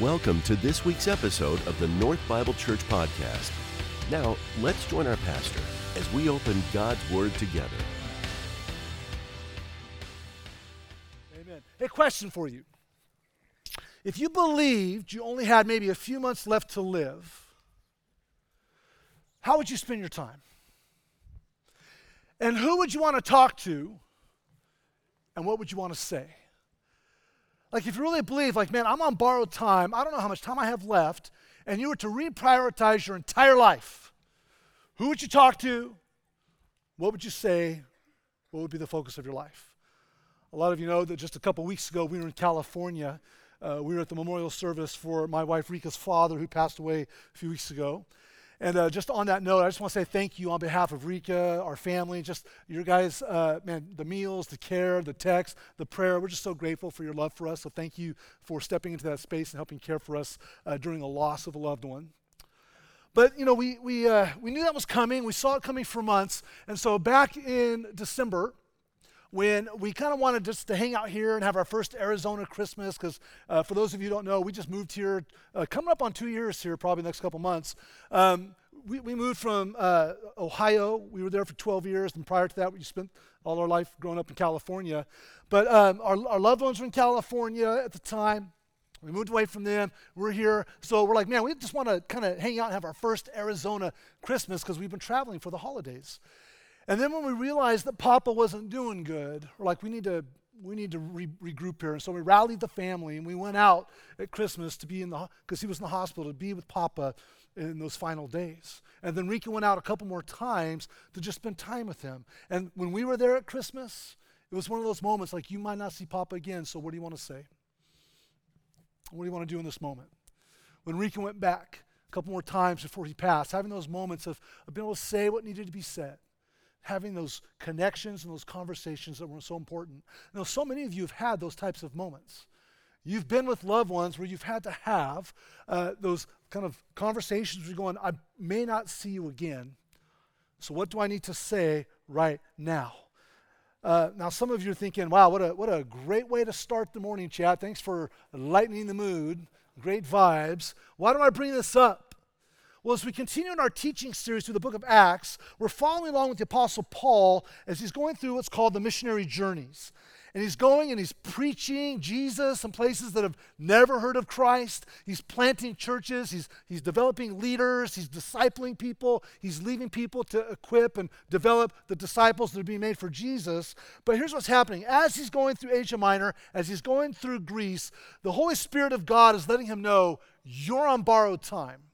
Welcome to this week's episode of the North Bible Church Podcast. Now, let's join our pastor as we open God's Word together. Amen. Hey, question for you. If you believed you only had maybe a few months left to live, how would you spend your time? And who would you want to talk to? And what would you want to say? Like if you really believe, like, man, I'm on borrowed time, I don't know how much time I have left, and you were to reprioritize your entire life, who would you talk to? What would you say? What would be the focus of your life? A lot of you know that just a couple weeks ago, we were in California. We were at the memorial service for my wife Rika's father, who passed away a few weeks ago. And just on that note, I just want to say thank you on behalf of Rika, our family, just your guys, man, the meals, the care, the text, the prayer. We're just so grateful for your love for us. So thank you for stepping into that space and helping care for us during the loss of a loved one. But, you know, we knew that was coming. We saw it coming for months. And so back in December, when we kind of wanted just to hang out here and have our first Arizona Christmas, because for those of you who don't know, we just moved here, coming up on 2 years here, probably the next couple months. We moved from Ohio. We were there for 12 years, and prior to that, we spent all our life growing up in California. But our loved ones were in California at the time. We moved away from them. We're here. So we're like, man, we just want to kind of hang out and have our first Arizona Christmas because we've been traveling for the holidays. And then when we realized that Papa wasn't doing good, we're like, we need to regroup here. And so we rallied the family, and we went out at Christmas to be because he was in the hospital, to be with Papa in those final days. And then Rika went out a couple more times to just spend time with him. And when we were there at Christmas, it was one of those moments like, you might not see Papa again, so what do you want to say? What do you want to do in this moment? When Rika went back a couple more times before he passed, having those moments of being able to say what needed to be said, having those connections and those conversations that were so important. Now, so many of you have had those types of moments. You've been with loved ones where you've had to have those kind of conversations where you're going, I may not see you again, so what do I need to say right now? Now, some of you are thinking, wow, what a great way to start the morning, Chad. Thanks for lightening the mood. Great vibes. Why do I bring this up? Well, as we continue in our teaching series through the book of Acts, we're following along with the Apostle Paul as he's going through what's called the missionary journeys. And he's going and he's preaching Jesus in places that have never heard of Christ. He's planting churches. He's developing leaders. He's discipling people. He's leaving people to equip and develop the disciples that are being made for Jesus. But here's what's happening. As he's going through Asia Minor, as he's going through Greece, the Holy Spirit of God is letting him know, you're on borrowed time.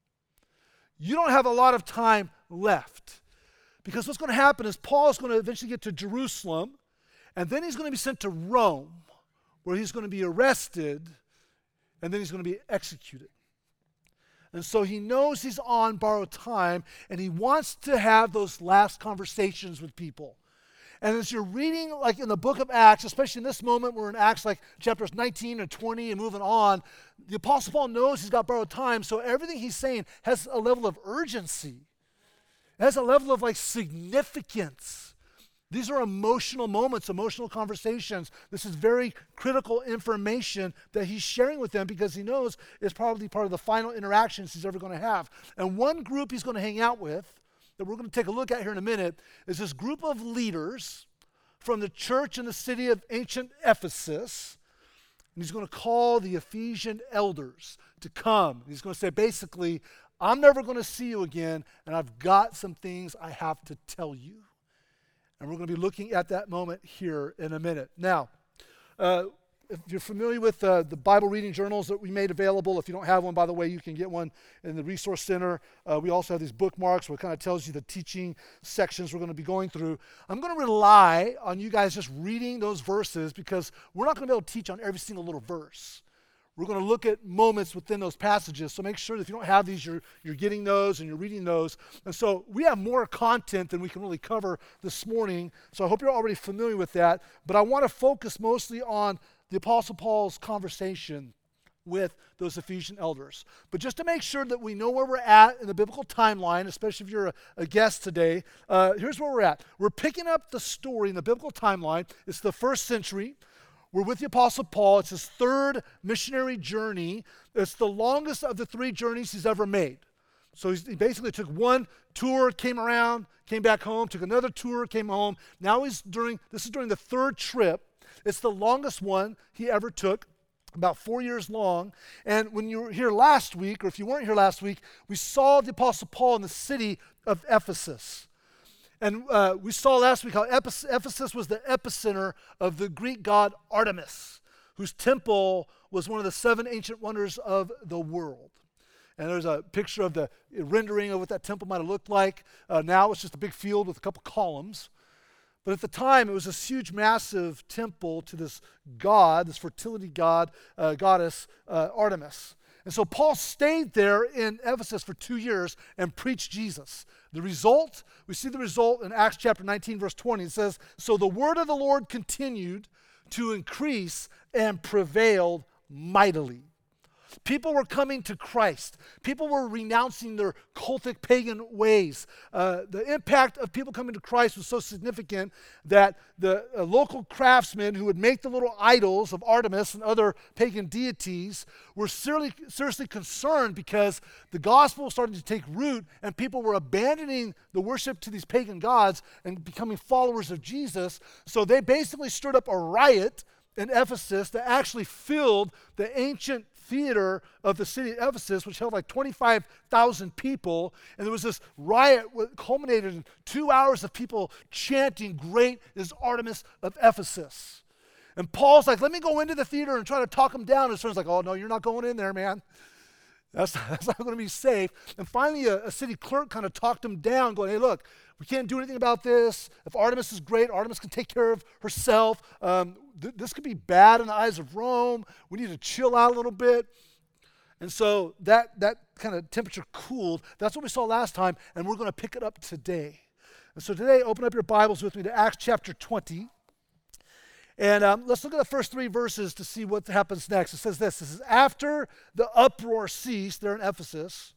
You don't have a lot of time left. Because what's going to happen is Paul is going to eventually get to Jerusalem, and then he's going to be sent to Rome, where he's going to be arrested, and then he's going to be executed. And so he knows he's on borrowed time, and he wants to have those last conversations with people. And as you're reading, like in the book of Acts, especially in this moment, we're in Acts like chapters 19 and 20 and moving on, the Apostle Paul knows he's got borrowed time, so everything he's saying has a level of urgency. It has a level of like significance. These are emotional moments, emotional conversations. This is very critical information that he's sharing with them because he knows it's probably part of the final interactions he's ever going to have. And one group he's going to hang out with that we're going to take a look at here in a minute is this group of leaders from the church in the city of ancient Ephesus. And he's going to call the Ephesian elders to come. He's going to say, basically, I'm never going to see you again, and I've got some things I have to tell you. And we're going to be looking at that moment here in a minute. Now, if you're familiar with the Bible reading journals that we made available, if you don't have one, by the way, you can get one in the Resource Center. We also have these bookmarks where it kind of tells you the teaching sections we're going to be going through. I'm going to rely on you guys just reading those verses because we're not going to be able to teach on every single little verse. We're going to look at moments within those passages, so make sure that if you don't have these, you're getting those and you're reading those. And so we have more content than we can really cover this morning, so I hope you're already familiar with that. But I want to focus mostly on the Apostle Paul's conversation with those Ephesian elders. But just to make sure that we know where we're at in the biblical timeline, especially if you're a guest today, here's where we're at. We're picking up the story in the biblical timeline. It's the first century. we're with the Apostle Paul. It's his third missionary journey. It's the longest of the 3 journeys he's ever made. So he basically took one tour, came around, came back home, took another tour, came home. Now this is during the 3rd trip. It's the longest one he ever took, about 4 years long. And when you were here last week, or if you weren't here last week, we saw the Apostle Paul in the city of Ephesus. And we saw last week how Ephesus was the epicenter of the Greek god Artemis, whose temple was one of the 7 ancient wonders of the world. And there's a picture of the rendering of what that temple might have looked like. Now it's just a big field with a couple columns. But at the time, it was this huge, massive temple to this god, this fertility god, goddess, Artemis. And so Paul stayed there in Ephesus for 2 years and preached Jesus. The result, we see the result in Acts chapter 19, verse 20. It says, "So the word of the Lord continued to increase and prevailed mightily." People were coming to Christ. People were renouncing their cultic pagan ways. The impact of people coming to Christ was so significant that the local craftsmen who would make the little idols of Artemis and other pagan deities were seriously concerned because the gospel was starting to take root and people were abandoning the worship to these pagan gods and becoming followers of Jesus. So they basically stirred up a riot in Ephesus that actually filled the ancient theater of the city of Ephesus, which held like 25,000 people. And there was this riot that culminated in 2 hours of people chanting, "Great is Artemis of Ephesus." And Paul's like, "Let me go into the theater and try to talk them down." And his friend's like, "Oh, no, you're not going in there, man. That's not going to be safe." And finally, a city clerk kind of talked him down, going, "Hey, look, we can't do anything about this. If Artemis is great, Artemis can take care of herself. This could be bad in the eyes of Rome. We need to chill out a little bit." And so that kind of temperature cooled. That's what we saw last time, and we're going to pick it up today. And so today, open up your Bibles with me to Acts chapter 20. And let's look at the first 3 verses to see what happens next. It says this. It says, "After the uproar ceased," there in Ephesus,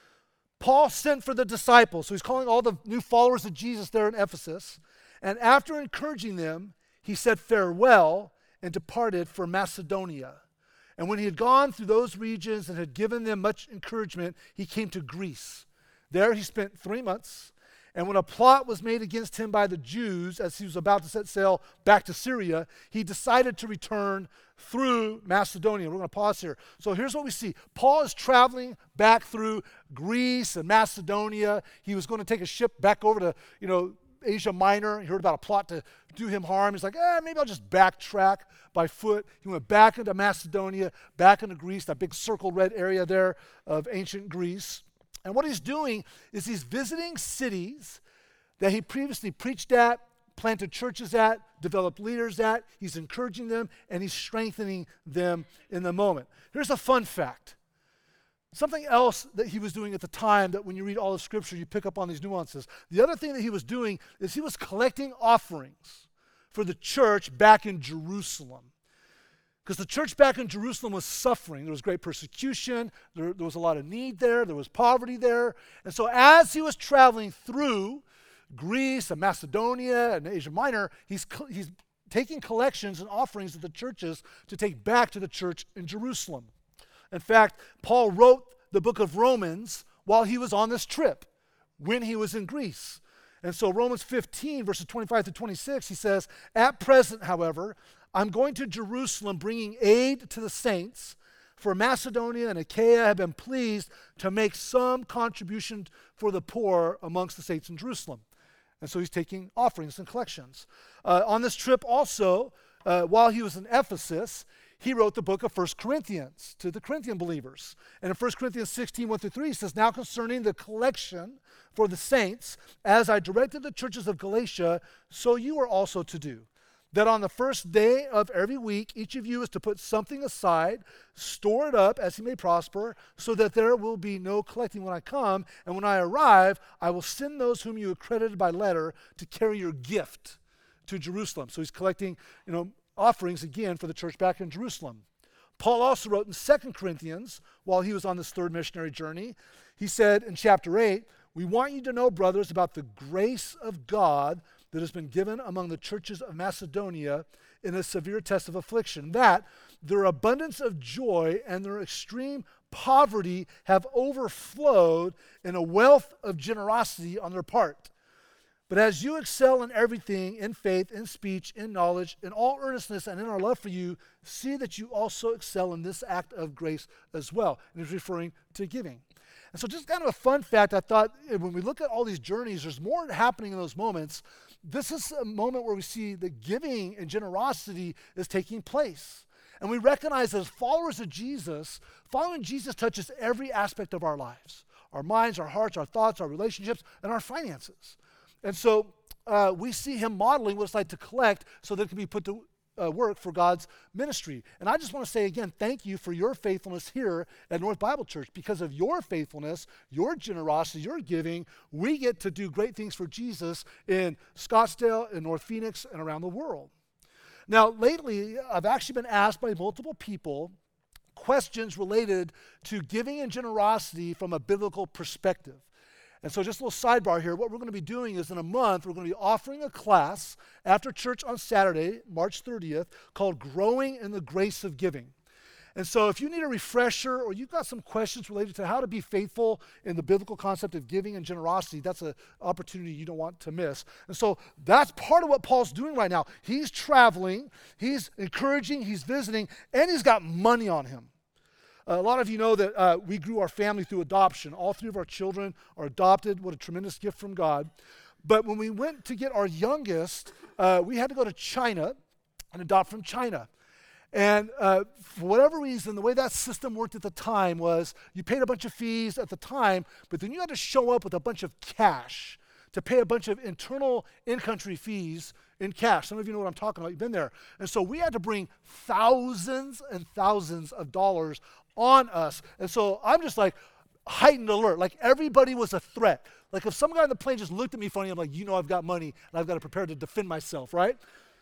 "Paul sent for the disciples." So he's calling all the new followers of Jesus there in Ephesus. "And after encouraging them, he said farewell and departed for Macedonia. And when he had gone through those regions and had given them much encouragement, he came to Greece. There he spent 3 months. And when a plot was made against him by the Jews as he was about to set sail back to Syria, he decided to return through Macedonia." We're going to pause here. So here's what we see. Paul is traveling back through Greece and Macedonia. He was going to take a ship back over to, Asia Minor. He heard about a plot to do him harm. He's like, maybe I'll just backtrack by foot. He went back into Macedonia, back into Greece, that big circle red area there of ancient Greece. And what he's doing is he's visiting cities that he previously preached at, planted churches at, developed leaders at. He's encouraging them, and he's strengthening them in the moment. Here's a fun fact. Something else that he was doing at the time that when you read all of Scripture, you pick up on these nuances. The other thing that he was doing is he was collecting offerings for the church back in Jerusalem. Because the church back in Jerusalem was suffering. There was great persecution. There was a lot of need there. There was poverty there. And so as he was traveling through Greece and Macedonia and Asia Minor, he's taking collections and offerings of the churches to take back to the church in Jerusalem. In fact, Paul wrote the book of Romans while he was on this trip, when he was in Greece. And so Romans 15, verses 25 to 26, he says, "At present, however, I'm going to Jerusalem bringing aid to the saints, for Macedonia and Achaia have been pleased to make some contribution for the poor amongst the saints in Jerusalem." And so he's taking offerings and collections. On this trip also, while he was in Ephesus, he wrote the book of 1 Corinthians to the Corinthian believers. And in 1 Corinthians 16, 1-3, he says, "Now concerning the collection for the saints, as I directed the churches of Galatia, so you are also to do. That on the first day of every week, each of you is to put something aside, store it up as he may prosper, so that there will be no collecting when I come. And when I arrive, I will send those whom you accredited by letter to carry your gift to Jerusalem." So he's collecting, offerings again for the church back in Jerusalem. Paul also wrote in 2 Corinthians, while he was on this third missionary journey, he said in chapter 8, "We want you to know, brothers, about the grace of God that has been given among the churches of Macedonia in a severe test of affliction, that their abundance of joy and their extreme poverty have overflowed in a wealth of generosity on their part. But as you excel in everything, in faith, in speech, in knowledge, in all earnestness, and in our love for you, see that you also excel in this act of grace as well. And he's referring to giving. And so just kind of a fun fact, I thought when we look at all these journeys, there's more happening in those moments. This is a moment where we see the giving and generosity is taking place. And we recognize that as followers of Jesus, following Jesus touches every aspect of our lives. Our minds, our hearts, our thoughts, our relationships, and our finances. And so we see him modeling what it's like to collect so that it can be put to work for God's ministry. And I just want to say again, thank you for your faithfulness here at North Bible Church. Because of your faithfulness, your generosity, your giving, we get to do great things for Jesus in Scottsdale, in North Phoenix, and around the world. Now, lately, I've actually been asked by multiple people questions related to giving and generosity from a biblical perspective. And so just a little sidebar here, what we're going to be doing is in a month, we're going to be offering a class after church on Saturday, March 30th, called Growing in the Grace of Giving. And so if you need a refresher or you've got some questions related to how to be faithful in the biblical concept of giving and generosity, that's an opportunity you don't want to miss. And so that's part of what Paul's doing right now. He's traveling, he's encouraging, he's visiting, and he's got money on him. A lot of you know that we grew our family through adoption. All three of our children are adopted. What a tremendous gift from God. But when we went to get our youngest, we had to go to China and adopt from China. And for whatever reason, the way that system worked at the time was you paid a bunch of fees at the time, but then you had to show up with a bunch of cash to pay a bunch of internal in-country fees in cash. Some of you know what I'm talking about. You've been there. And so we had to bring thousands and thousands of dollars on us. And so I'm just like heightened alert. Like everybody was a threat. Like if some guy on the plane just looked at me funny, I'm like, you know I've got money and I've got to prepare to defend myself, right?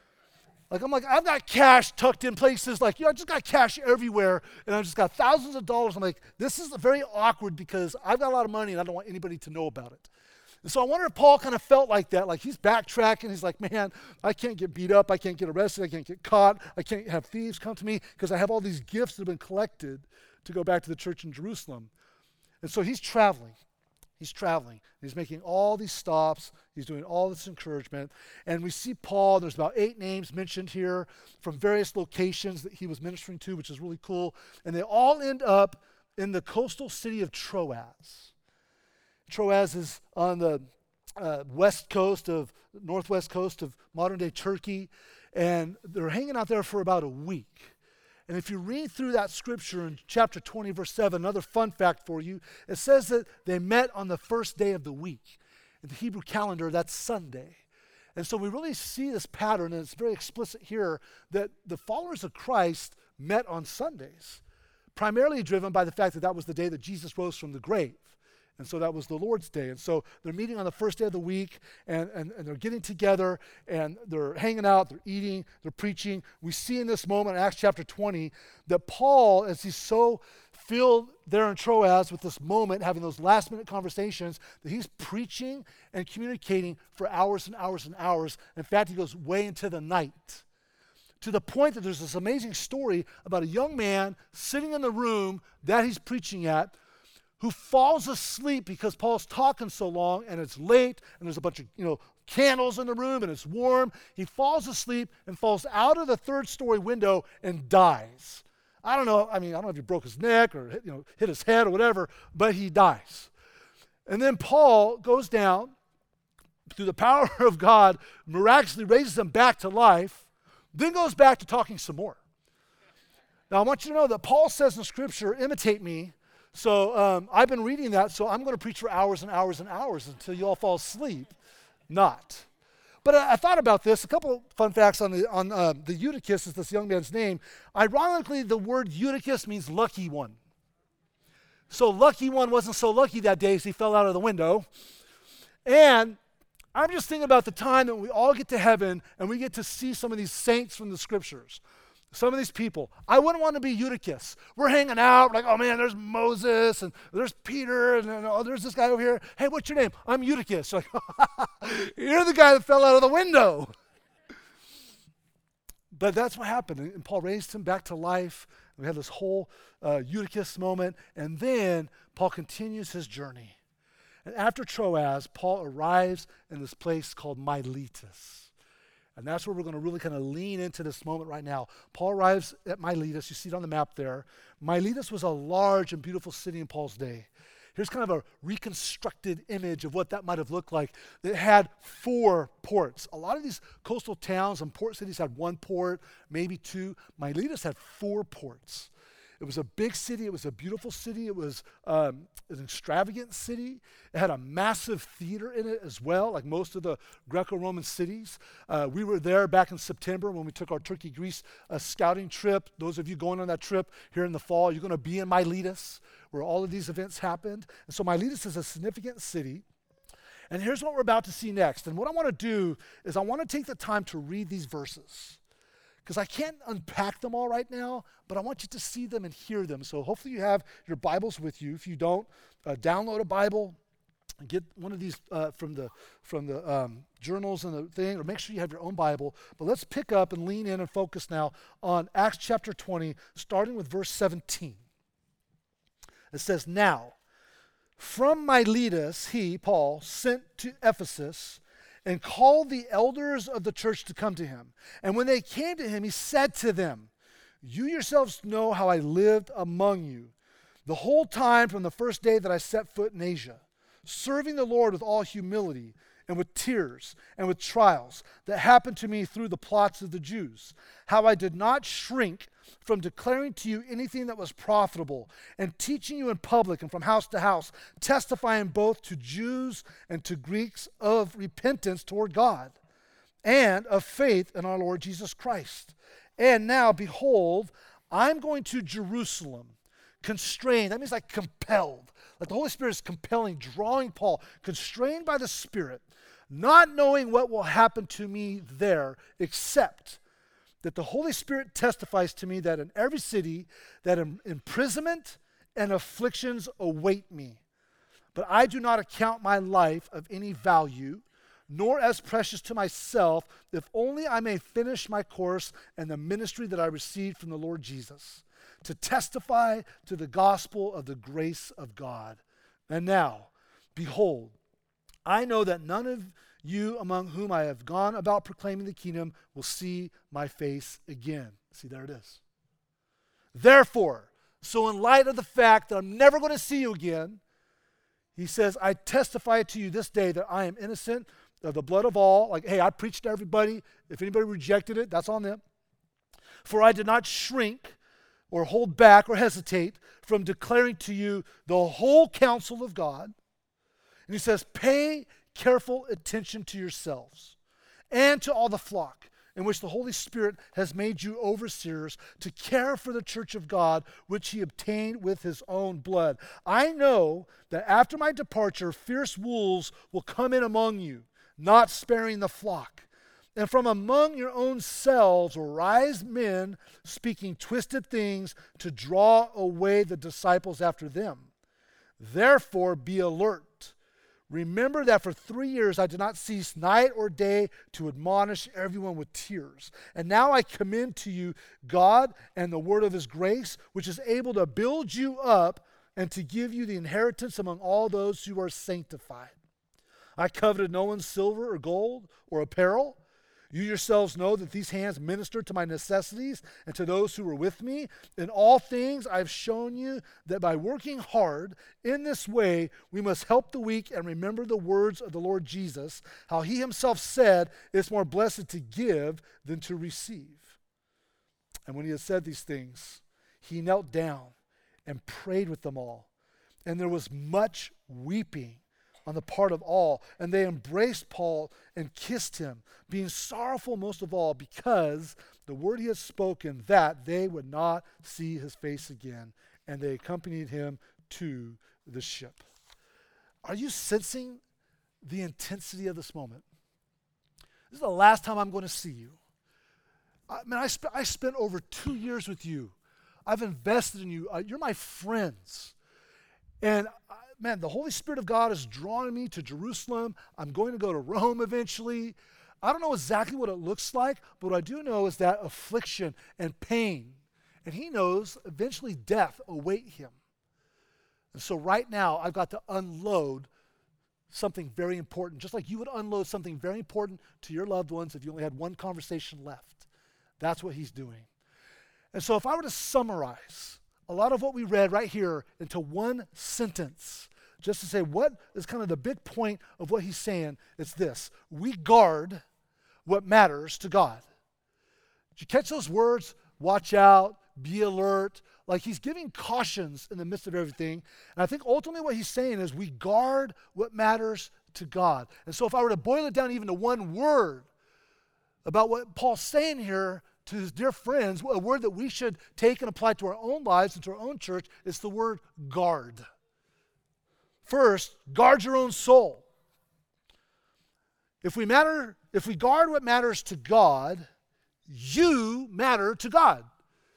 Like I'm like, I've got cash tucked in places. Like, I just got cash everywhere and I've just got thousands of dollars. I'm like, this is very awkward because I've got a lot of money and I don't want anybody to know about it. And so I wonder if Paul kind of felt like that, like he's backtracking. He's like, man, I can't get beat up. I can't get arrested. I can't get caught. I can't have thieves come to me because I have all these gifts that have been collected to go back to the church in Jerusalem. And so he's traveling. He's traveling. He's making all these stops. He's doing all this encouragement. And we see Paul, there's about 8 names mentioned here from various locations that he was ministering to, which is really cool. And they all end up in the coastal city of Troas. Troas is on the northwest coast of modern-day Turkey, and they're hanging out there for about a week. And if you read through that scripture in chapter 20, verse 7, another fun fact for you, it says that they met on the first day of the week. In the Hebrew calendar, that's Sunday. And so we really see this pattern, and it's very explicit here, that the followers of Christ met on Sundays, primarily driven by the fact that that was the day that Jesus rose from the grave. And so that was the Lord's Day. And so they're meeting on the first day of the week, and they're getting together, and they're hanging out, they're eating, they're preaching. We see in this moment in Acts chapter 20 that Paul, as he's so filled there in Troas with this moment, having those last-minute conversations, that he's preaching and communicating for hours and hours and hours. In fact, he goes way into the night, to the point that there's this amazing story about a young man sitting in the room that he's preaching at, who falls asleep because Paul's talking so long and it's late and there's a bunch of candles in the room and it's warm. He falls asleep and falls out of the 3rd-story window and dies. I don't know if he broke his neck or hit his head or whatever, but he dies. And then Paul goes down through the power of God, miraculously raises him back to life, then goes back to talking some more. Now I want you to know that Paul says in Scripture, imitate me. So I've been reading that, so I'm going to preach for hours and hours and hours until you all fall asleep. Not. But I thought about this. A couple fun facts on the Eutychus is this young man's name. Ironically, the word Eutychus means lucky one. So lucky one wasn't so lucky that day as he fell out of the window. And I'm just thinking about the time that we all get to heaven and we get to see some of these saints from the Scriptures. Some of these people. I wouldn't want to be Eutychus. We're hanging out, like, oh man, there's Moses, and there's Peter, and there's this guy over here. Hey, what's your name? I'm Eutychus. Like, you're the guy that fell out of the window. But that's what happened. And Paul raised him back to life. We had this whole Eutychus moment. And then Paul continues his journey. And after Troas, Paul arrives in this place called Miletus. And that's where we're going to really kind of lean into this moment right now. Paul arrives at Miletus. You see it on the map there. Miletus was a large and beautiful city in Paul's day. Here's kind of a reconstructed image of what that might have looked like. It had 4 ports. A lot of these coastal towns and port cities had 1 port, maybe 2. Miletus had 4 ports. It was a big city. It was a beautiful city. It was an extravagant city. It had a massive theater in it as well, like most of the Greco-Roman cities. We were there back in September when we took our Turkey-Greece scouting trip. Those of you going on that trip here in the fall, you're going to be in Miletus, where all of these events happened. And so Miletus is a significant city. And here's what we're about to see next. And what I want to do is I want to take the time to read these verses, because I can't unpack them all right now, but I want you to see them and hear them. So hopefully you have your Bibles with you. If you don't, download a Bible and get one of these from the journals and the thing, or make sure you have your own Bible. But let's pick up and lean in and focus now on Acts chapter 20, starting with verse 17. It says, "Now, from Miletus he, Paul, sent to Ephesus and called the elders of the church to come to him. And when they came to him, he said to them, 'You yourselves know how I lived among you the whole time from the first day that I set foot in Asia, serving the Lord with all humility and with tears and with trials that happened to me through the plots of the Jews, how I did not shrink from declaring to you anything that was profitable, and teaching you in public and from house to house, testifying both to Jews and to Greeks of repentance toward God, and of faith in our Lord Jesus Christ. And now, behold, I'm going to Jerusalem, constrained,'" that means like compelled, like the Holy Spirit is compelling, drawing Paul, constrained by the Spirit, "not knowing what will happen to me there, except that the Holy Spirit testifies to me that in every city that imprisonment and afflictions await me. But I do not account my life of any value, nor as precious to myself, if only I may finish my course and the ministry that I received from the Lord Jesus, to testify to the gospel of the grace of God. And now, behold, I know that none of you among whom I have gone about proclaiming the kingdom will see my face again." See, there it is. "Therefore," so in light of the fact that I'm never going to see you again, he says, "I testify to you this day that I am innocent of the blood of all." Like, hey, I preached to everybody. If anybody rejected it, that's on them. "For I did not shrink or hold back or hesitate from declaring to you the whole counsel of God." And he says, "Pay careful attention to yourselves and to all the flock in which the Holy Spirit has made you overseers to care for the church of God, which he obtained with his own blood. I know that after my departure, fierce wolves will come in among you, not sparing the flock. And from among your own selves will rise men speaking twisted things to draw away the disciples after them. Therefore, be alert. Remember that for 3 years I did not cease night or day to admonish everyone with tears. And now I commend to you God and the word of his grace, which is able to build you up and to give you the inheritance among all those who are sanctified. I coveted no one's silver or gold or apparel. You yourselves know that these hands ministered to my necessities and to those who were with me. In all things I have shown you that by working hard in this way, we must help the weak and remember the words of the Lord Jesus, how he himself said, it's more blessed to give than to receive. And when he had said these things, he knelt down and prayed with them all. And there was much weeping on the part of all, and they embraced Paul and kissed him, being sorrowful most of all because the word he had spoken, that they would not see his face again, and they accompanied him to the ship. Are you sensing the intensity of this moment? This is the last time I'm going to see you. I spent over 2 years with you. I've invested in you. You're my friends. And man, the Holy Spirit of God is drawing me to Jerusalem. I'm going to go to Rome eventually. I don't know exactly what it looks like, but what I do know is that affliction and pain, and he knows eventually death await him. And so right now, I've got to unload something very important, just like you would unload something very important to your loved ones if you only had one conversation left. That's what he's doing. And so if I were to summarize a lot of what we read right here into one sentence, just to say what is kind of the big point of what he's saying, it's this: we guard what matters to God. Did you catch those words? Watch out, be alert. Like he's giving cautions in the midst of everything. And I think ultimately what he's saying is we guard what matters to God. And so if I were to boil it down even to one word about what Paul's saying here to his dear friends, a word that we should take and apply to our own lives and to our own church, is the word guard. First, guard your own soul. If we guard what matters to God, you matter to God.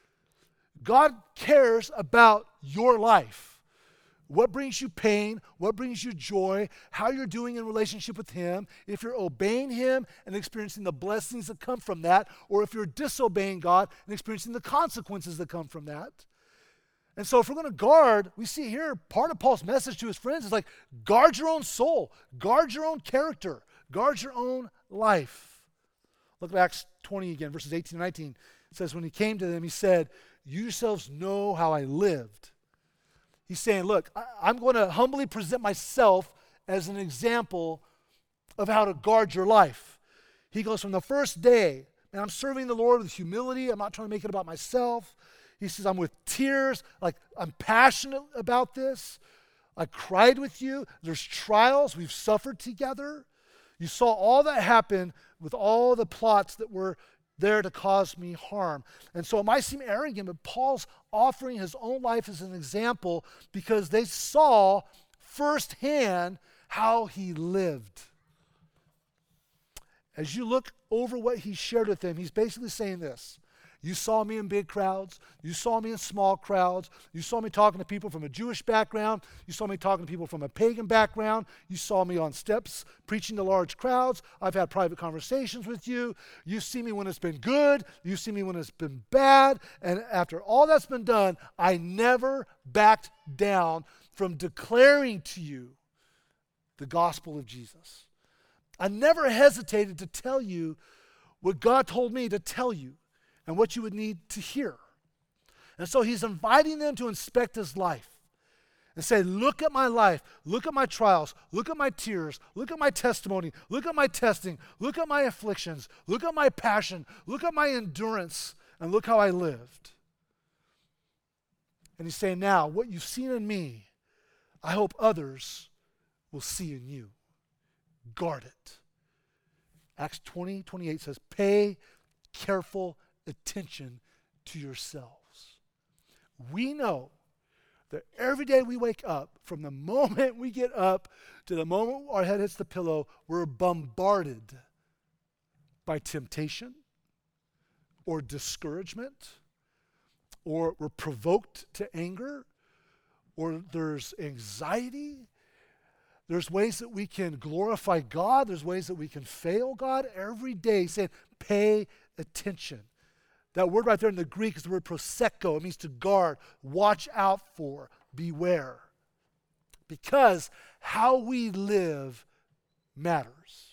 God cares about your life. What brings you pain, what brings you joy, how you're doing in relationship with him, if you're obeying him and experiencing the blessings that come from that, or if you're disobeying God and experiencing the consequences that come from that. And so if we're going to guard, we see here part of Paul's message to his friends is like, guard your own soul, guard your own character, guard your own life. Look at Acts 20 again, verses 18 and 19. It says, when he came to them, he said, you yourselves know how I lived. He's saying, look, I'm going to humbly present myself as an example of how to guard your life. He goes, from the first day, and I'm serving the Lord with humility. I'm not trying to make it about myself. He says, I'm with tears, like I'm passionate about this. I cried with you. There's trials. We've suffered together. You saw all that happen with all the plots that were there to cause me harm. And so it might seem arrogant, but Paul's offering his own life as an example because they saw firsthand how he lived. As you look over what he shared with them, he's basically saying this: you saw me in big crowds. You saw me in small crowds. You saw me talking to people from a Jewish background. You saw me talking to people from a pagan background. You saw me on steps preaching to large crowds. I've had private conversations with you. You see me when it's been good. You see me when it's been bad. And after all that's been done, I never backed down from declaring to you the gospel of Jesus. I never hesitated to tell you what God told me to tell you and what you would need to hear. And so he's inviting them to inspect his life and say, look at my life, look at my trials, look at my tears, look at my testimony, look at my testing, look at my afflictions, look at my passion, look at my endurance, and look how I lived. And he's saying, now, what you've seen in me, I hope others will see in you. Guard it. Acts 20:28 says, pay careful attention to yourselves. We know that every day we wake up, from the moment we get up to the moment our head hits the pillow, we're bombarded by temptation or discouragement, or we're provoked to anger, or there's anxiety. There's ways that we can glorify God. There's ways that we can fail God every day. He's saying, pay attention. That word right there in the Greek is the word proseko. It means to guard, watch out for, beware. Because how we live matters.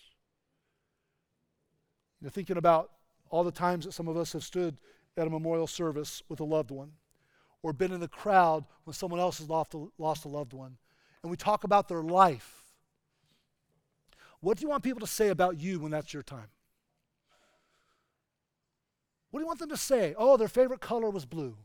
You're thinking about all the times that some of us have stood at a memorial service with a loved one, or been in the crowd when someone else has lost a loved one, and we talk about their life. What do you want people to say about you when that's your time? What do you want them to say? Oh, their favorite color was blue.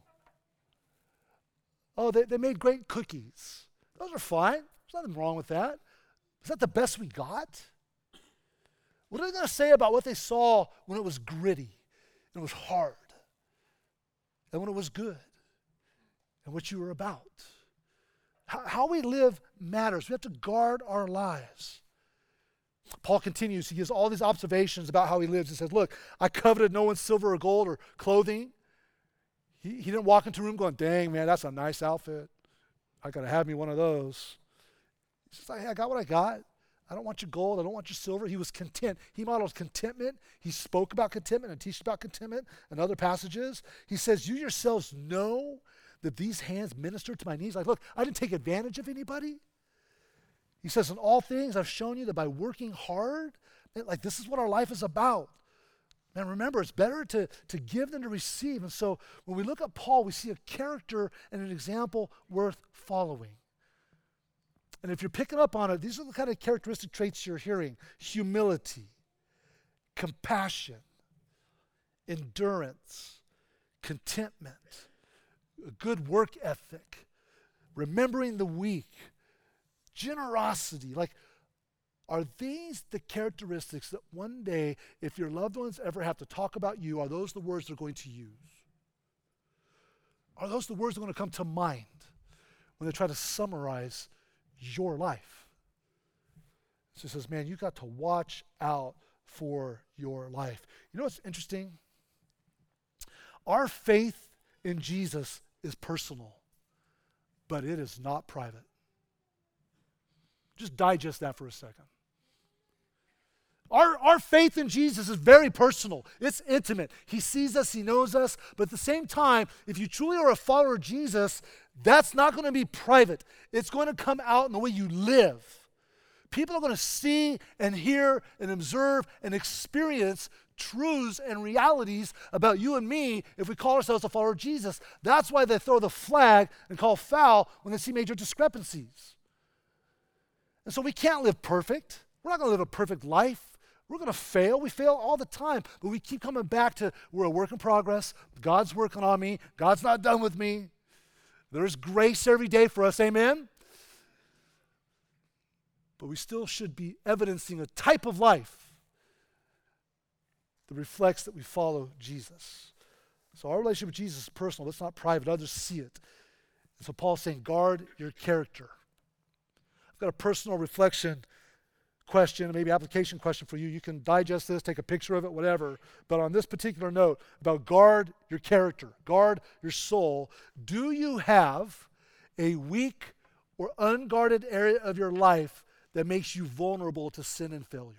Oh, they made great cookies. Those are fine. There's nothing wrong with that. Is that the best we got? What are they going to say about what they saw when it was gritty and it was hard, and when it was good, and what you were about? How we live matters. We have to guard our lives. Paul continues. He gives all these observations about how he lives. He says, look, I coveted no one's silver or gold or clothing. He didn't walk into a room going, dang, man, that's a nice outfit. I got to have me one of those. He says, I got what I got. I don't want your gold. I don't want your silver. He was content. He modeled contentment. He spoke about contentment and teaches about contentment in other passages. He says, you yourselves know that these hands ministered to my needs. Like, look, I didn't take advantage of anybody. He says, in all things, I've shown you that by working hard, like this is what our life is about. And remember, it's better to give than to receive. And so when we look at Paul, we see a character and an example worth following. And if you're picking up on it, these are the kind of characteristic traits you're hearing. Humility, compassion, endurance, contentment, a good work ethic, remembering the weak, generosity. Like, are these the characteristics that one day, if your loved ones ever have to talk about you, are those the words they're going to use? Are those the words that are going to come to mind when they try to summarize your life? So it says, man, you got to watch out for your life. You know what's interesting? Our faith in Jesus is personal, but it is not private. Just digest that for a second. Our faith in Jesus is very personal. It's intimate. He sees us, he knows us, but at the same time, if you truly are a follower of Jesus, that's not going to be private. It's going to come out in the way you live. People are going to see and hear and observe and experience truths and realities about you and me if we call ourselves a follower of Jesus. That's why they throw the flag and call foul when they see major discrepancies. And so we can't live perfect. We're not going to live a perfect life. We're going to fail. We fail all the time. But we keep coming back to we're a work in progress. God's working on me. God's not done with me. There's grace every day for us. Amen? But we still should be evidencing a type of life that reflects that we follow Jesus. So our relationship with Jesus is personal. It's not private. Others see it. And so Paul's saying, guard your character. I've got a personal reflection question, maybe application question for you. You can digest this, take a picture of it, whatever. But on this particular note about guard your character, guard your soul, do you have a weak or unguarded area of your life that makes you vulnerable to sin and failure?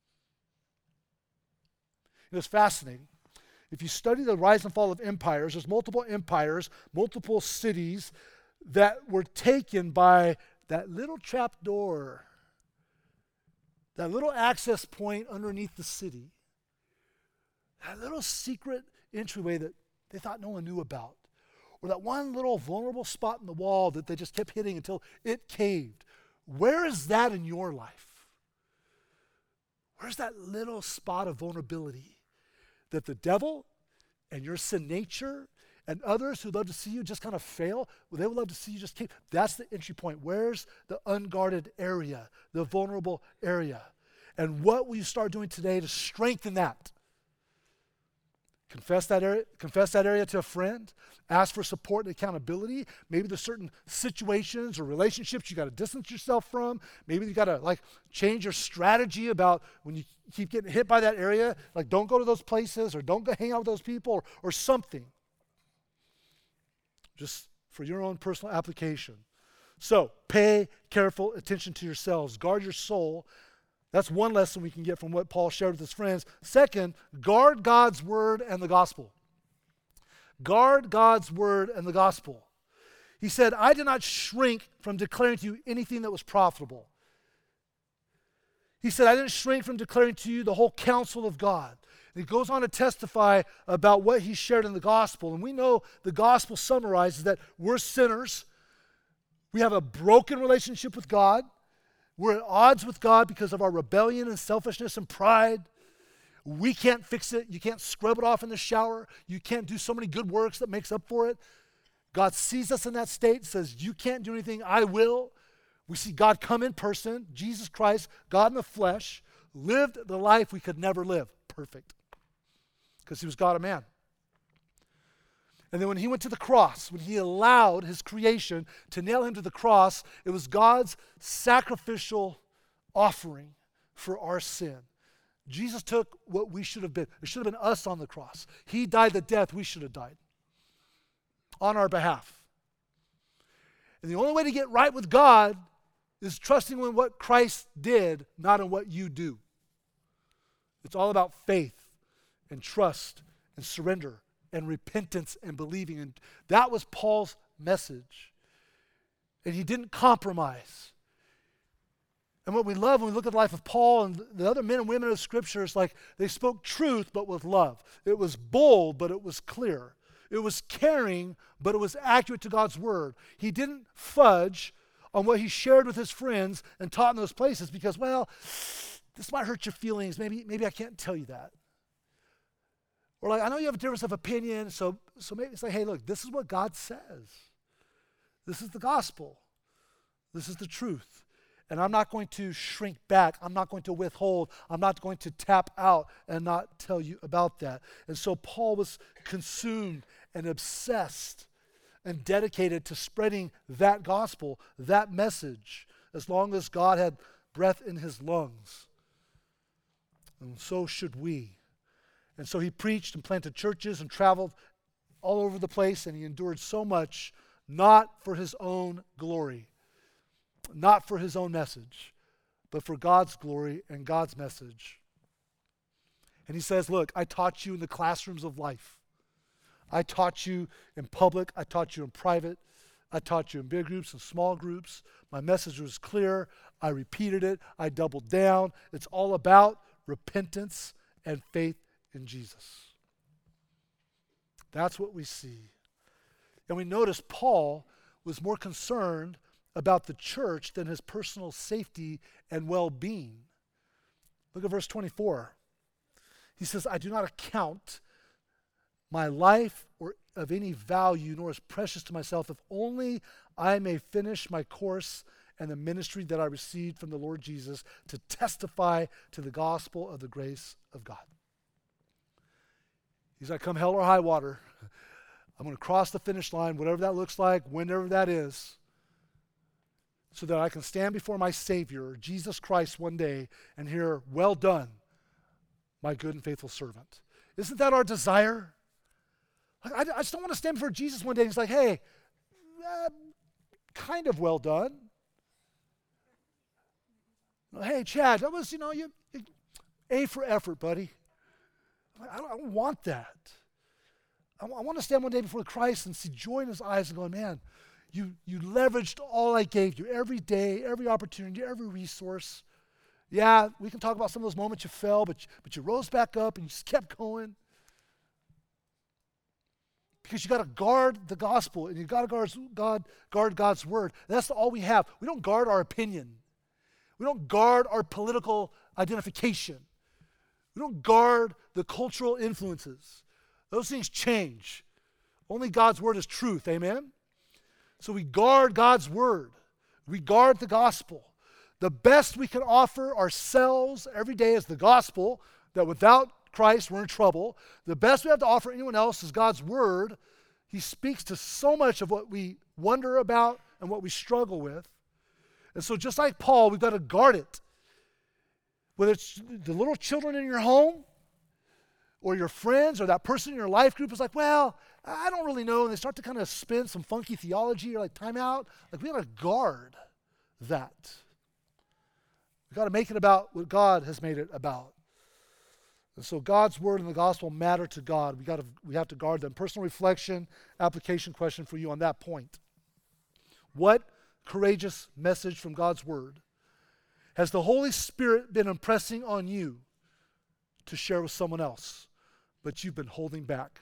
It's fascinating. If you study the rise and fall of empires, there's multiple empires, multiple cities that were taken by that little trap door, that little access point underneath the city, that little secret entryway that they thought no one knew about, or that one little vulnerable spot in the wall that they just kept hitting until it caved. Where is that in your life? Where's that little spot of vulnerability that the devil and your sin nature and others who love to see you just kind of fail, well, they would love to see you just keep. That's the entry point. Where's the unguarded area, the vulnerable area? And what will you start doing today to strengthen that? Confess that area to a friend. Ask for support and accountability. Maybe there's certain situations or relationships you got to distance yourself from. Maybe you got to change your strategy about when you keep getting hit by that area. Like, don't go to those places or don't go hang out with those people or something. Just for your own personal application. So, pay careful attention to yourselves. Guard your soul. That's one lesson we can get from what Paul shared with his friends. Second, guard God's word and the gospel. Guard God's word and the gospel. He said, I did not shrink from declaring to you anything that was profitable. He said, I didn't shrink from declaring to you the whole counsel of God. And he goes on to testify about what he shared in the gospel. And we know the gospel summarizes that we're sinners. We have a broken relationship with God. We're at odds with God because of our rebellion and selfishness and pride. We can't fix it. You can't scrub it off in the shower. You can't do so many good works that makes up for it. God sees us in that state and says, you can't do anything, I will. We see God come in person, Jesus Christ, God in the flesh, lived the life we could never live. Perfect. Because he was God and man. And then when he went to the cross, when he allowed his creation to nail him to the cross, it was God's sacrificial offering for our sin. Jesus took what we should have been. It should have been us on the cross. He died the death we should have died on our behalf. And the only way to get right with God is trusting in what Christ did, not in what you do. It's all about faith and trust and surrender and repentance and believing. And that was Paul's message. And he didn't compromise. And what we love when we look at the life of Paul and the other men and women of Scripture is like they spoke truth but with love. It was bold but it was clear. It was caring but it was accurate to God's word. He didn't fudge on what he shared with his friends and taught in those places because, well, this might hurt your feelings. Maybe I can't tell you that. Or like, I know you have a difference of opinion, so maybe say, hey, look, this is what God says. This is the gospel. This is the truth. And I'm not going to shrink back. I'm not going to withhold. I'm not going to tap out and not tell you about that. And so Paul was consumed and obsessed and dedicated to spreading that gospel, that message, as long as God had breath in his lungs. And so should we. And so he preached and planted churches and traveled all over the place, and he endured so much, not for his own glory, not for his own message, but for God's glory and God's message. And he says, look, I taught you in the classrooms of life. I taught you in public. I taught you in private. I taught you in big groups and small groups. My message was clear. I repeated it. I doubled down. It's all about repentance and faith in Jesus. That's what we see. And we notice Paul was more concerned about the church than his personal safety and well-being. Look at verse 24. He says, I do not account my life or of any value, nor as precious to myself, if only I may finish my course and the ministry that I received from the Lord Jesus to testify to the gospel of the grace of God. He's like, come hell or high water, I'm going to cross the finish line, whatever that looks like, whenever that is, so that I can stand before my Savior, Jesus Christ, one day and hear, well done, my good and faithful servant. Isn't that our desire? I just don't want to stand before Jesus one day and he's like, hey, kind of well done. Hey, Chad, that was, you A for effort, buddy. I don't want that. I want to stand one day before Christ and see joy in his eyes and go, man, you leveraged all I gave you, every day, every opportunity, every resource. Yeah, we can talk about some of those moments you fell, but you rose back up and you just kept going. Because you got to guard the gospel and you got to guard God's word. That's all we have. We don't guard our opinion. We don't guard our political identification. We don't guard the cultural influences. Those things change. Only God's word is truth, amen? So we guard God's word. We guard the gospel. The best we can offer ourselves every day is the gospel, that without Christ we're in trouble. The best we have to offer anyone else is God's word. He speaks to so much of what we wonder about and what we struggle with. And so just like Paul, we've got to guard it. Whether it's the little children in your home or your friends or that person in your life group is like, well, I don't really know. And they start to kind of spin some funky theology or like time out. Like we got to guard that. We've got to make it about what God has made it about. And so God's word and the gospel matter to God. We have to guard them. Personal reflection, application question for you on that point. What courageous message from God's word has the Holy Spirit been impressing on you to share with someone else, but you've been holding back?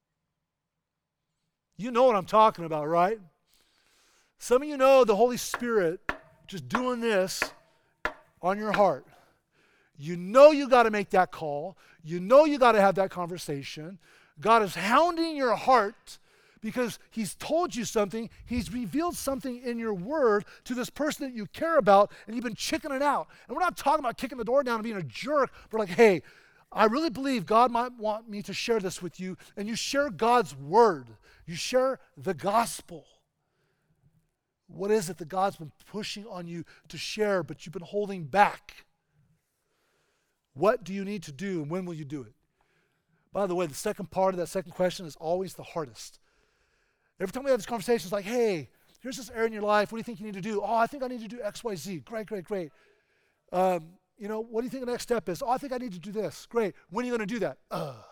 You know what I'm talking about, right? Some of you know the Holy Spirit just doing this on your heart. You know you got to make that call. You know you got to have that conversation. God is hounding your heart because he's told you something. He's revealed something in your word to this person that you care about, and you've been chickening out. And we're not talking about kicking the door down and being a jerk. We're like, hey, I really believe God might want me to share this with you. And you share God's word. You share the gospel. What is it that God's been pushing on you to share, but you've been holding back? What do you need to do, and when will you do it? By the way, the second part of that second question is always the hardest. Every time we have this conversation, it's like, hey, here's this area in your life. What do you think you need to do? Oh, I think I need to do X, Y, Z. Great, great, great. What do you think the next step is? Oh, I think I need to do this. Great. When are you going to do that?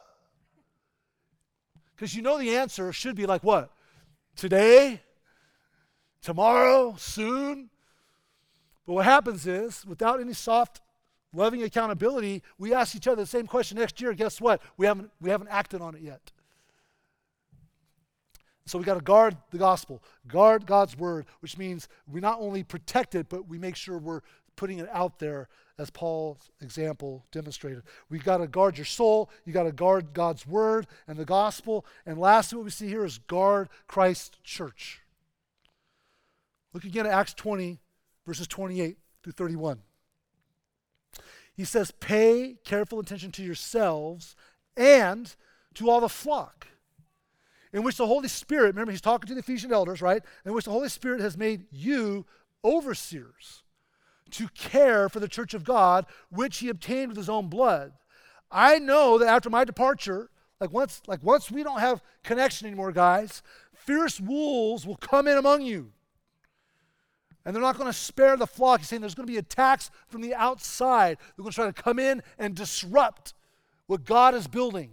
Because you know the answer should be like what? Today? Tomorrow? Soon? But what happens is, without any soft, loving accountability, we ask each other the same question next year. Guess what? We haven't acted on it yet. So we got to guard the gospel, guard God's word, which means we not only protect it, but we make sure we're putting it out there as Paul's example demonstrated. We got to guard your soul. You got to guard God's word and the gospel. And lastly, what we see here is guard Christ's church. Look again at Acts 20, verses 28 through 31. He says, pay careful attention to yourselves and to all the flock, in which the Holy Spirit, remember he's talking to the Ephesian elders, right? In which the Holy Spirit has made you overseers to care for the church of God, which he obtained with his own blood. I know that after my departure, once we don't have connection anymore, guys, fierce wolves will come in among you. And they're not going to spare the flock. He's saying there's going to be attacks from the outside. They're going to try to come in and disrupt what God is building.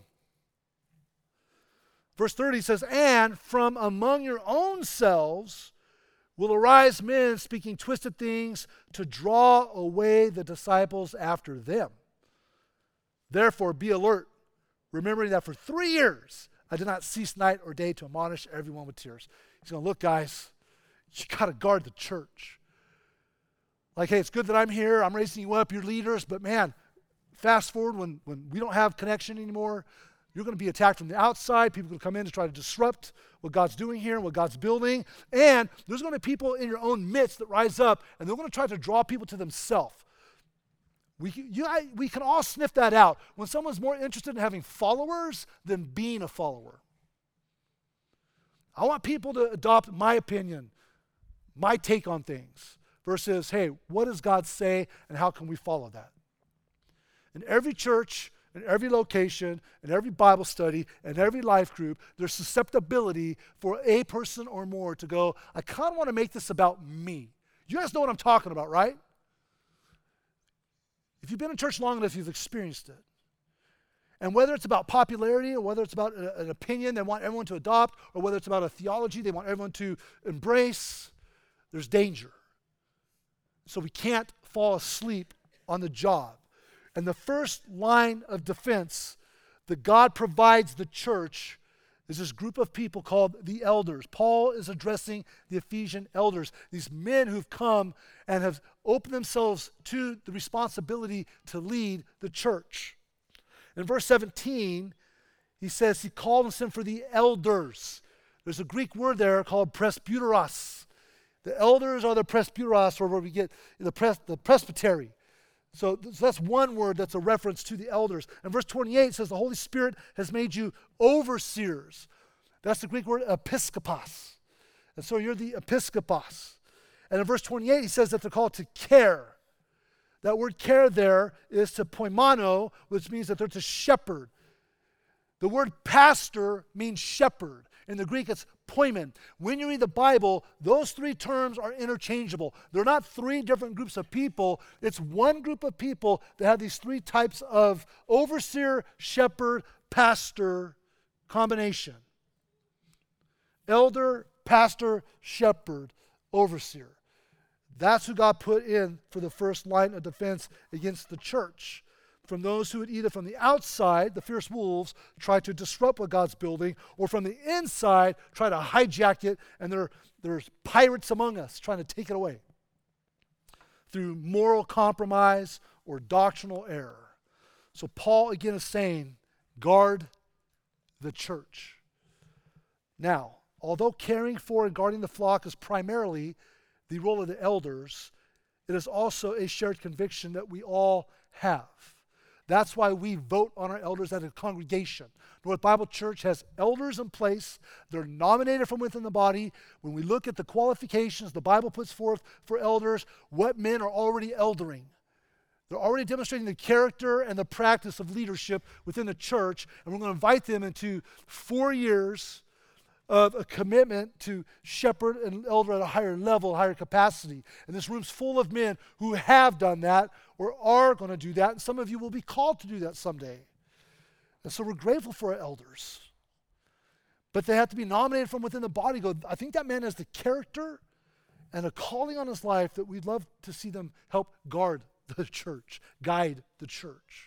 Verse 30 says, and from among your own selves will arise men speaking twisted things to draw away the disciples after them. Therefore, be alert, remembering that for 3 years I did not cease night or day to admonish everyone with tears. He's going, look, guys, you got to guard the church. Like, hey, it's good that I'm here. I'm raising you up. You're leaders. But, man, fast forward when we don't have connection anymore, you're going to be attacked from the outside. People are going to come in to try to disrupt what God's doing here and what God's building. And there's going to be people in your own midst that rise up, and they're going to try to draw people to themselves. We can all sniff that out when someone's more interested in having followers than being a follower. I want people to adopt my opinion, my take on things, versus, hey, what does God say and how can we follow that? In every church, in every location, in every Bible study, in every life group, there's susceptibility for a person or more to go, I kind of want to make this about me. You guys know what I'm talking about, right? If you've been in church long enough, you've experienced it. And whether it's about popularity or whether it's about an opinion they want everyone to adopt, or whether it's about a theology they want everyone to embrace, there's danger. So we can't fall asleep on the job. And the first line of defense that God provides the church is this group of people called the elders. Paul is addressing the Ephesian elders, these men who've come and have opened themselves to the responsibility to lead the church. In verse 17, he says he called and sent for the elders. There's a Greek word there called presbyteros. The elders are the presbyteros, or where we get the presbytery. So that's one word that's a reference to the elders. And verse 28 says the Holy Spirit has made you overseers. That's the Greek word episkopos. And so you're the episkopos. And in verse 28 he says that they're called to care. That word care there is to poimano, which means that they're to shepherd. The word pastor means shepherd. In the Greek, it's poimen. When you read the Bible, those three terms are interchangeable. They're not three different groups of people. It's one group of people that have these three types of overseer, shepherd, pastor combination. Elder, pastor, shepherd, overseer. That's who God put in for the first line of defense against the church. From those who would either from the outside, the fierce wolves, try to disrupt what God's building, or from the inside, try to hijack it, and there's pirates among us trying to take it away through moral compromise or doctrinal error. So Paul again is saying, guard the church. Now, although caring for and guarding the flock is primarily the role of the elders, it is also a shared conviction that we all have. That's why we vote on our elders as a congregation. North Bible Church has elders in place. They're nominated from within the body. When we look at the qualifications the Bible puts forth for elders, what men are already eldering. They're already demonstrating the character and the practice of leadership within the church, and we're going to invite them into 4 years of a commitment to shepherd and elder at a higher level, higher capacity. And this room's full of men who have done that or are going to do that. And some of you will be called to do that someday. And so we're grateful for our elders. But they have to be nominated from within the body. I think that man has the character and a calling on his life that we'd love to see them help guard the church, guide the church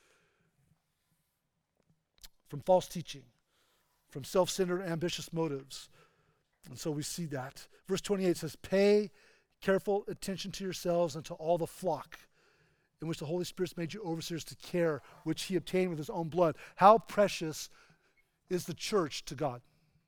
from false teaching, from self-centered, ambitious motives. And so we see that. Verse 28 says, pay careful attention to yourselves and to all the flock in which the Holy Spirit's made you overseers to care, which he obtained with his own blood. How precious is the church to God?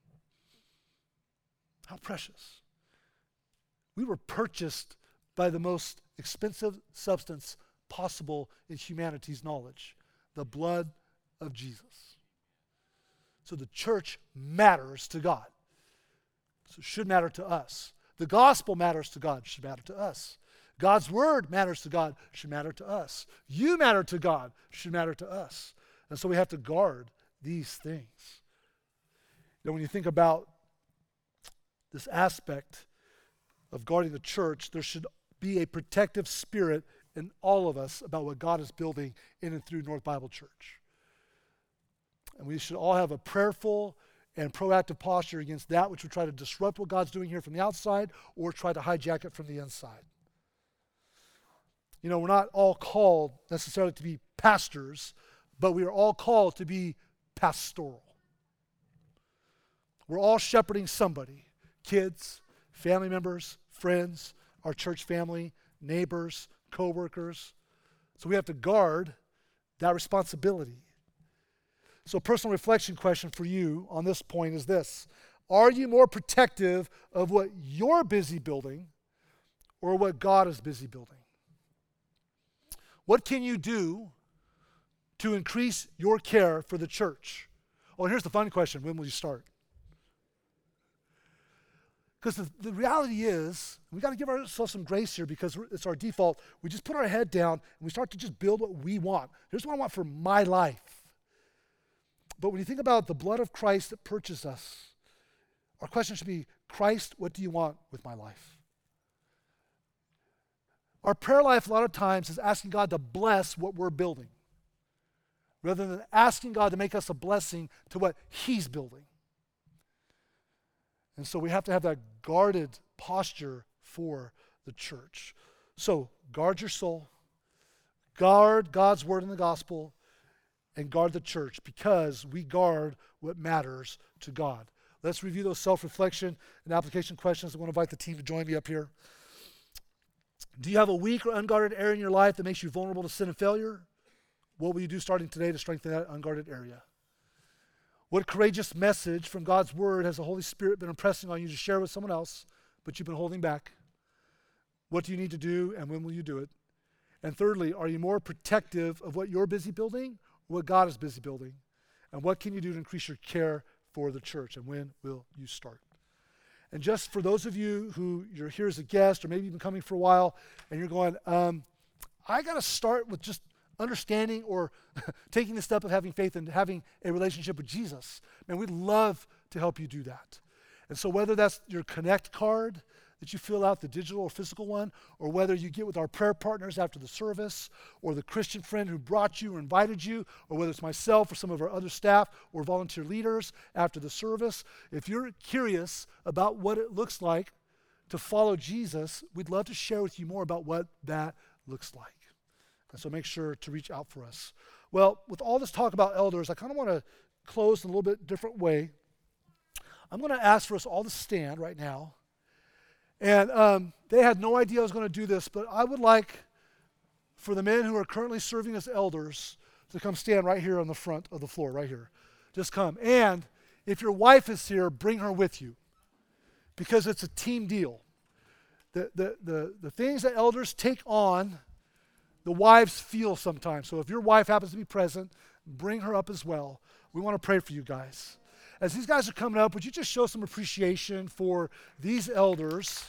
How precious. We were purchased by the most expensive substance possible in humanity's knowledge, the blood of Jesus. So the church matters to God. So it should matter to us. The gospel matters to God, should matter to us. God's word matters to God, should matter to us. You matter to God, should matter to us. And so we have to guard these things. You know, when you think about this aspect of guarding the church, there should be a protective spirit in all of us about what God is building in and through North Bible Church. And we should all have a prayerful and proactive posture against that which would try to disrupt what God's doing here from the outside or try to hijack it from the inside. You know, we're not all called necessarily to be pastors, but we are all called to be pastoral. We're all shepherding somebody, kids, family members, friends, our church family, neighbors, co-workers. So we have to guard that responsibility. So personal reflection question for you on this point is this. Are you more protective of what you're busy building or what God is busy building? What can you do to increase your care for the church? Oh, and here's the fun question. When will you start? Because the reality is, we got to give ourselves some grace here because it's our default. We just put our head down and we start to just build what we want. Here's what I want for my life. But when you think about the blood of Christ that purchased us, our question should be, Christ, what do you want with my life? Our prayer life a lot of times is asking God to bless what we're building, rather than asking God to make us a blessing to what he's building. And so we have to have that guarded posture for the church. So guard your soul, guard God's word in the gospel, and guard the church because we guard what matters to God. Let's review those self-reflection and application questions. I want to invite the team to join me up here. Do you have a weak or unguarded area in your life that makes you vulnerable to sin and failure? What will you do starting today to strengthen that unguarded area? What courageous message from God's word has the Holy Spirit been impressing on you to share with someone else, but you've been holding back? What do you need to do, and when will you do it? And thirdly, are you more protective of what you're busy building or what God is busy building? And what can you do to increase your care for the church, and when will you start? And just for those of you who you're here as a guest or maybe you've been coming for a while and you're going, I got to start with just understanding or taking the step of having faith and having a relationship with Jesus. Man, we'd love to help you do that. And so whether that's your Connect card that you fill out, the digital or physical one, or whether you get with our prayer partners after the service, or the Christian friend who brought you or invited you, or whether it's myself or some of our other staff or volunteer leaders after the service, if you're curious about what it looks like to follow Jesus, we'd love to share with you more about what that looks like. And so make sure to reach out for us. Well, with all this talk about elders, I kind of want to close in a little bit different way. I'm going to ask for us all to stand right now. And they had no idea I was going to do this, but I would like for the men who are currently serving as elders to come stand right here on the front of the floor, right here. Just come. And if your wife is here, bring her with you because it's a team deal. The things that elders take on, the wives feel sometimes. So if your wife happens to be present, bring her up as well. We want to pray for you guys. As these guys are coming up, would you just show some appreciation for these elders?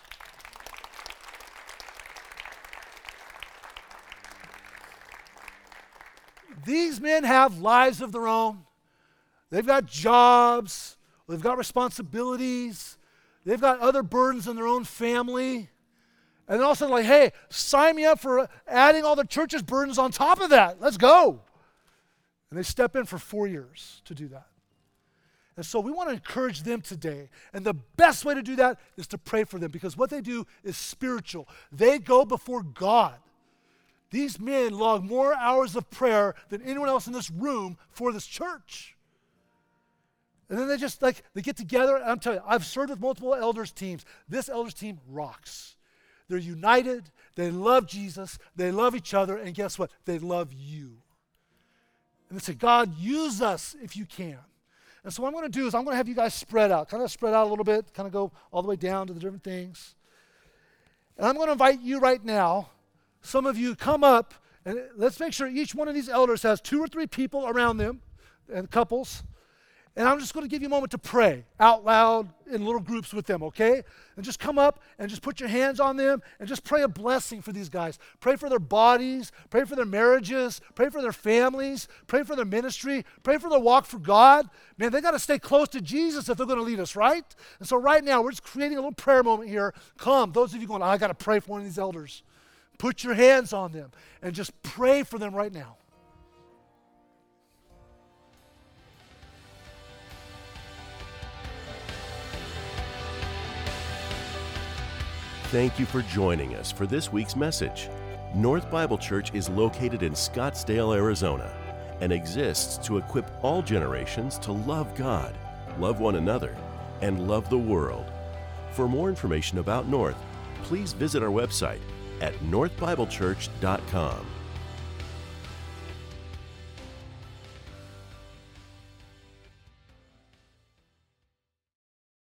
These men have lives of their own. They've got jobs, they've got responsibilities, they've got other burdens in their own family. And then all of a sudden, like, hey, sign me up for adding all the church's burdens on top of that. Let's go. And they step in for 4 years to do that. And so we want to encourage them today. And the best way to do that is to pray for them, because what they do is spiritual. They go before God. These men log more hours of prayer than anyone else in this room for this church. And then they get together. And I'm telling you, I've served with multiple elders teams. This elders team rocks. They're united. They love Jesus. They love each other. And guess what? They love you. And they say, God, use us if you can. And so what I'm going to do is I'm going to have you guys spread out, kind of spread out a little bit, kind of go all the way down to the different things. And I'm going to invite you right now, some of you come up, and let's make sure each one of these elders has 2 or 3 people around them, and couples. And I'm just going to give you a moment to pray out loud in little groups with them, okay? And just come up and just put your hands on them and just pray a blessing for these guys. Pray for their bodies, pray for their marriages, pray for their families, pray for their ministry, pray for their walk for God. Man, they got to stay close to Jesus if they're going to lead us, right? And so right now, we're just creating a little prayer moment here. Come, those of you going, I got to pray for one of these elders. Put your hands on them and just pray for them right now. Thank you for joining us for this week's message. North Bible Church is located in Scottsdale, Arizona, and exists to equip all generations to love God, love one another, and love the world. For more information about North, please visit our website at northbiblechurch.com.